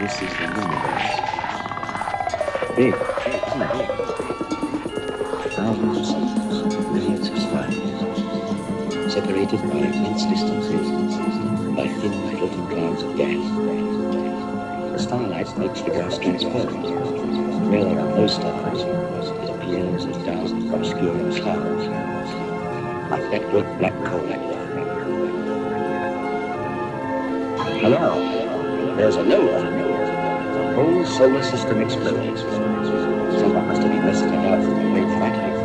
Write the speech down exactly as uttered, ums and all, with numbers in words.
This is the universe. Big, isn't it? Thousands of suns, myriads of stars, separated by immense distances, by thin floating clouds of gas. The starlight makes the gas transparent. Where there are no stars, it appears as dark, obscure clouds, like that great black hole. Hello, there's a nova. The whole solar system explodes. Someone must have been listening out from the great flat.